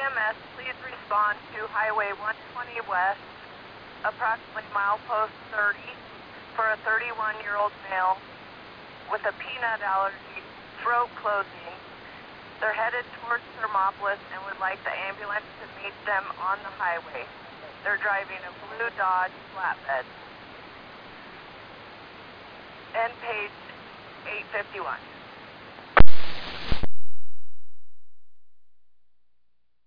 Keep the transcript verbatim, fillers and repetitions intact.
M S, please respond to Highway one twenty West, approximately milepost thirty, for a thirty-one-year-old male with a peanut allergy, throat closing. They're headed towards Thermopolis and would like the ambulance to meet them on the highway. They're driving a blue Dodge flatbed. End page eight fifty-one.